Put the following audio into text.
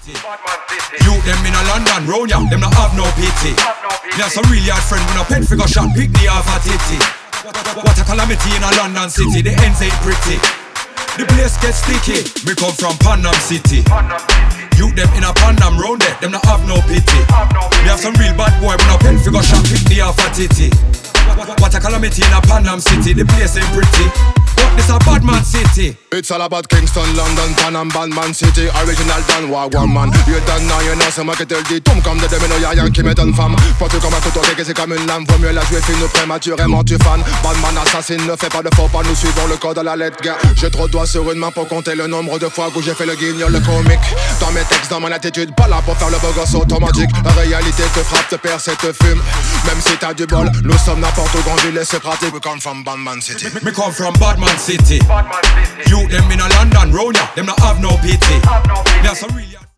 city. You them in a London round ya, them not have no pity. Me have some really hard friend when a pen figure shot pick me off a titty. What a calamity in a London city, the ends ain't pretty. The place gets sticky, me come from Panam City. You them in a Panam round there, them not have no pity. Me have some real bad boy when a pen figure shot pick me off a titty. What a calamity in a Panam City, the place ain't pretty. But this a bad man city. It's all about Kingston, London, Panam, Bandman City. Original Dan Wagwan man. You done now, you know, c'est moi qui te le dis. Tout comme de demain, y'a rien qui m'étonne femme. Porte comme un couteau, c'est comme une lame. Vaut mieux la jouer fine ou prématurément tu fan. Bandman assassine, ne fais pas de faux pas, nous suivons le code à la lettre gars. J'ai trop de doigts sur une main pour compter le nombre de fois où j'ai fait le guignol, le comique. Dans mes textes, dans mon attitude, pas là pour faire le beau gosse automatique. La réalité te frappe, te perce et te fume. Même si t'as du bol, nous sommes n'importe où, grande ville et c'est pratique. We come from Bandman City. Me come from Badman City. You them in a London round ya, them not have no pity. Me have some real